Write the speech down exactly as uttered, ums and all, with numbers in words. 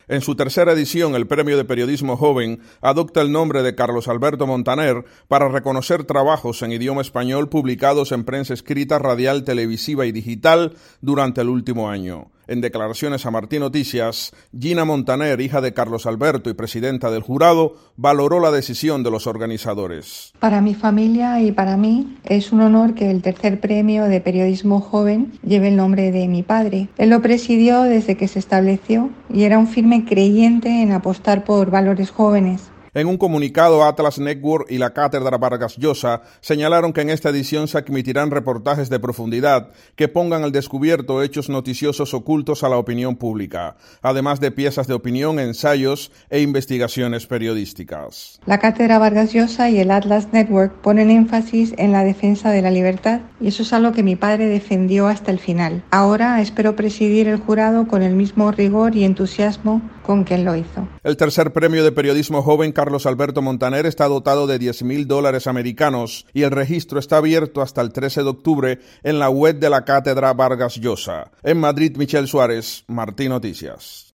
En su tercera edición, el Premio de Periodismo Joven adopta el nombre de Carlos Alberto Montaner para reconocer trabajos en idioma español publicados en prensa escrita, radial, televisiva y digital durante el último año. En declaraciones a Martín Noticias, Gina Montaner, hija de Carlos Alberto y presidenta del jurado, valoró la decisión de los organizadores. Para mi familia y para mí es un honor que el tercer premio de periodismo joven lleve el nombre de mi padre. Él lo presidió desde que se estableció y era un firme creyente en apostar por valores jóvenes. En un comunicado, Atlas Network y la Cátedra Vargas Llosa señalaron que en esta edición se admitirán reportajes de profundidad que pongan al descubierto hechos noticiosos ocultos a la opinión pública, además de piezas de opinión, ensayos e investigaciones periodísticas. La Cátedra Vargas Llosa y el Atlas Network ponen énfasis en la defensa de la libertad, y eso es algo que mi padre defendió hasta el final. Ahora espero presidir el jurado con el mismo rigor y entusiasmo con que él lo hizo. El tercer premio de periodismo joven Carlos Alberto Montaner está dotado de diez mil dólares americanos y el registro está abierto hasta el trece de octubre en la web de la Cátedra Vargas Llosa. En Madrid, Michel Suárez, Martín Noticias.